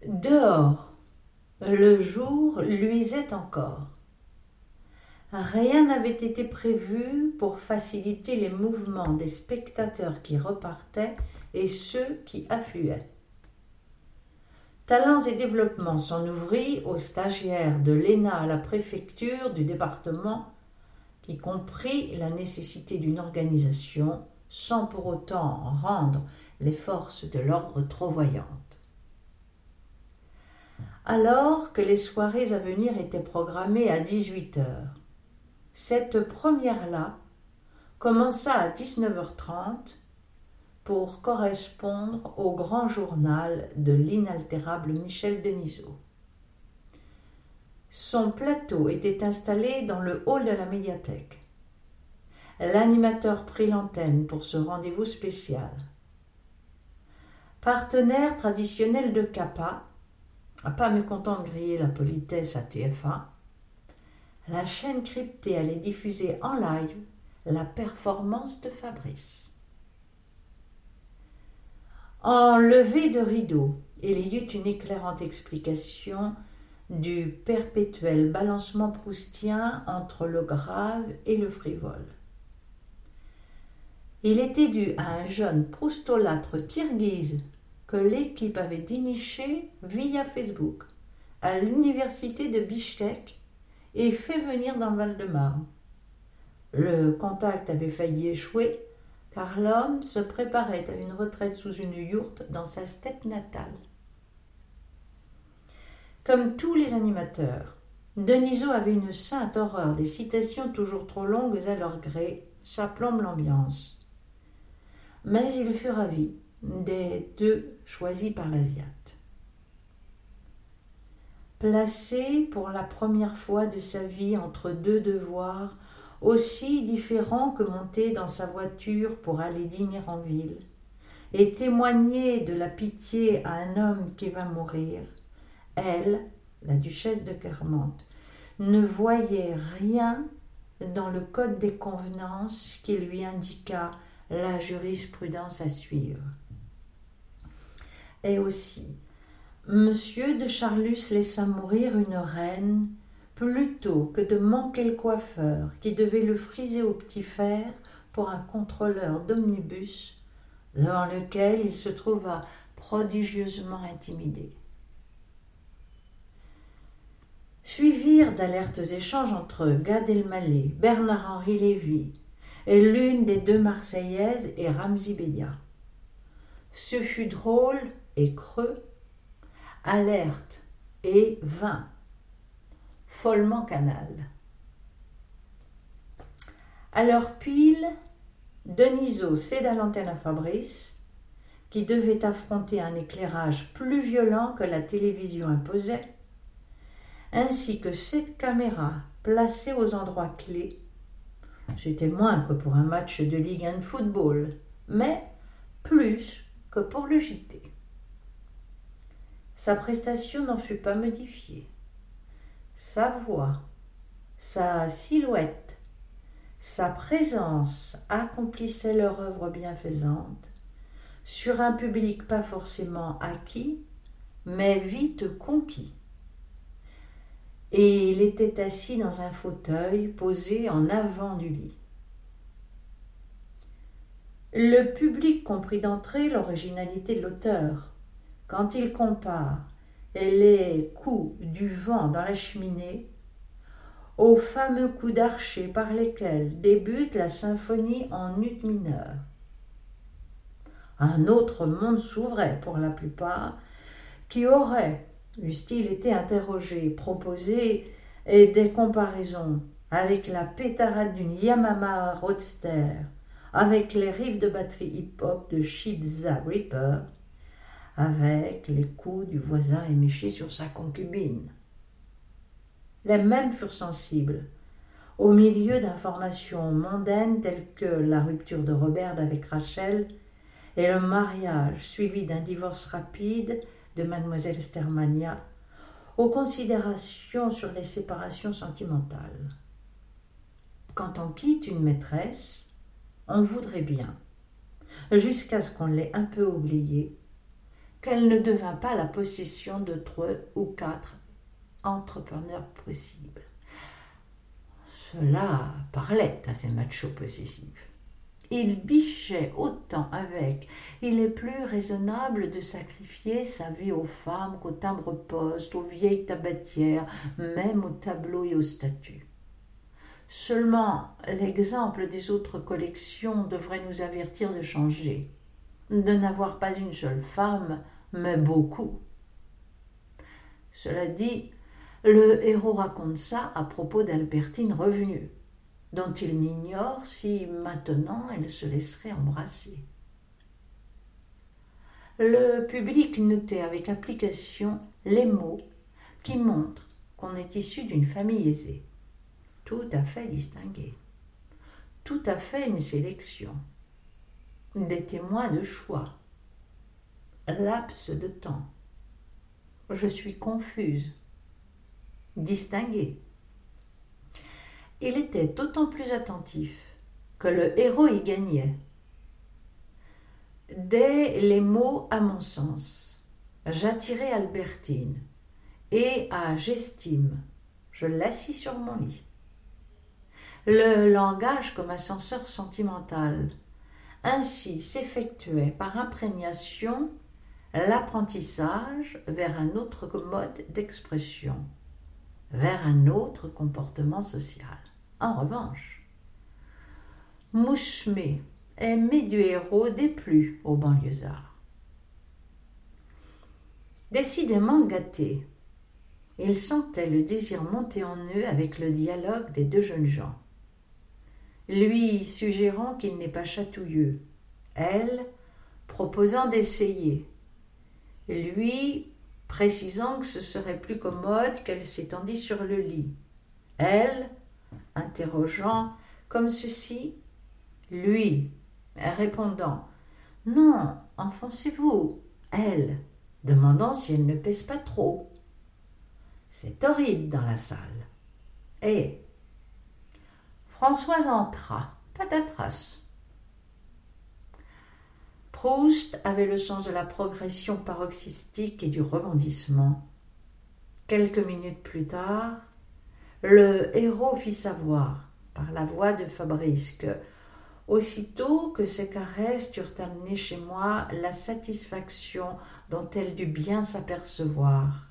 Dehors, le jour luisait encore. Rien n'avait été prévu pour faciliter les mouvements des spectateurs qui repartaient et ceux qui affluaient. Talents et Développement s'en ouvrit aux stagiaires de l'ENA à la préfecture du département, qui comprit la nécessité d'une organisation sans pour autant rendre les forces de l'ordre trop voyantes. Alors que les soirées à venir étaient programmées à 18h, cette première-là commença à 19h30 pour correspondre au grand journal de l'inaltérable Michel Denisot. Son plateau était installé dans le hall de la médiathèque. L'animateur prit l'antenne pour ce rendez-vous spécial. Partenaire traditionnel de Capa, pas mécontent de griller la politesse à TF1, la chaîne cryptée allait diffuser en live la performance de Fabrice. En levée de rideau, il y eut une éclairante explication du perpétuel balancement proustien entre le grave et le frivole. Il était dû à un jeune proustolâtre kirghize que l'équipe avait déniché via Facebook à l'université de Bichkek et fait venir dans le Val-de-Marne. Le contact avait failli échouer car l'homme se préparait à une retraite sous une yourte dans sa steppe natale. Comme tous les animateurs, Denisot avait une sainte horreur des citations toujours trop longues à leur gré, ça plombe l'ambiance. Mais il fut ravi des deux choisis par l'Asiate. Placé pour la première fois de sa vie entre deux devoirs aussi différents que monter dans sa voiture pour aller dîner en ville et témoigner de la pitié à un homme qui va mourir, elle, la duchesse de Guermantes, ne voyait rien dans le code des convenances qui lui indiqua la jurisprudence à suivre. Et aussi, Monsieur de Charlus laissa mourir une reine plutôt que de manquer le coiffeur qui devait le friser au petit fer pour un contrôleur d'omnibus devant lequel il se trouva prodigieusement intimidé. Suivirent d'alertes échanges entre Gad Elmaleh, Bernard-Henri Lévy et l'une des deux Marseillaises et Ramzy Bédia. Ce fut drôle et creux, alerte et vain, follement canal. À l'heure pile, Denisot céda l'antenne à Fabrice, qui devait affronter un éclairage plus violent que la télévision imposait, ainsi que 7 caméras placées aux endroits clés. C'était moins que pour un match de Ligue 1 de football, mais plus que pour le JT. Sa prestation n'en fut pas modifiée. Sa voix, sa silhouette, sa présence accomplissaient leur œuvre bienfaisante sur un public pas forcément acquis, mais vite conquis. Et il était assis dans un fauteuil posé en avant du lit. Le public comprit d'entrée l'originalité de l'auteur quand il compare les coups du vent dans la cheminée aux fameux coups d'archet par lesquels débute la symphonie en ut mineur. Un autre monde s'ouvrait pour la plupart, qui auraient, eussent-ils été interrogés, proposé des comparaisons avec la pétarade d'une Yamaha Roadster, avec les riffs de batterie hip-hop de Chibza Reaper, avec les coups du voisin éméché sur sa concubine. Les mêmes furent sensibles, au milieu d'informations mondaines telles que la rupture de Robert avec Rachel et le mariage suivi d'un divorce rapide de mademoiselle Stermania, aux considérations sur les séparations sentimentales. Quand on quitte une maîtresse, on voudrait bien, jusqu'à ce qu'on l'ait un peu oubliée, qu'elle ne devint pas la possession de 3 ou 4 entrepreneurs possibles. Cela parlait à ces machos possessifs. Il bichait autant avec. Il est plus raisonnable de sacrifier sa vie aux femmes qu'aux timbres-poste, aux vieilles tabatières, même aux tableaux et aux statues. Seulement, l'exemple des autres collections devrait nous avertir de changer, de n'avoir pas une seule femme, mais beaucoup. Cela dit, le héros raconte ça à propos d'Albertine revenue, dont il n'ignore si maintenant elle se laisserait embrasser. Le public notait avec application les mots qui montrent qu'on est issu d'une famille aisée, tout à fait distinguée, tout à fait une sélection, des témoins de choix, laps de temps. Je suis confuse, distinguée. Il était d'autant plus attentif que le héros y gagnait. Dès les mots à mon sens, j'attirai Albertine, et à j'estime, je l'assis sur mon lit. Le langage comme ascenseur sentimental, ainsi s'effectuait par imprégnation l'apprentissage vers un autre mode d'expression, vers un autre comportement social. En revanche, Mouchemé, aimé du héros, déplut aux banlieusards. Décidément gâté, il sentait le désir monter en eux avec le dialogue des deux jeunes gens. Lui suggérant qu'il n'est pas chatouilleux, elle proposant d'essayer, lui précisant que ce serait plus commode qu'elle s'étendît sur le lit, elle interrogeant comme ceci, lui répondant « Non, enfoncez-vous », elle demandant si elle ne pèse pas trop. C'est torride dans la salle. Et Françoise entra, patatras. Proust avait le sens de la progression paroxystique et du rebondissement. Quelques minutes plus tard, le héros fit savoir, par la voix de Fabrice, que, aussitôt que ces caresses eurent amené chez moi la satisfaction dont elle dut bien s'apercevoir.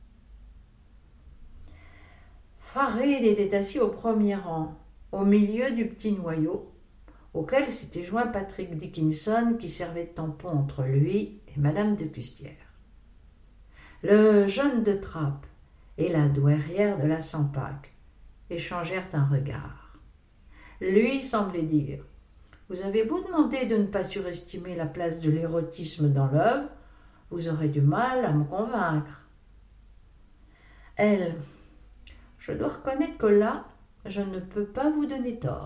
Farid était assis au premier rang, au milieu du petit noyau, auquel s'était joint Patrick Dickinson qui servait de tampon entre lui et Madame de Custière. Le jeune de Trappes et la douairière de la Sampac échangèrent un regard. Lui semblait dire « Vous avez beau demander de ne pas surestimer la place de l'érotisme dans l'œuvre, vous aurez du mal à me convaincre. » Elle « Je dois reconnaître que là, je ne peux pas vous donner tort. »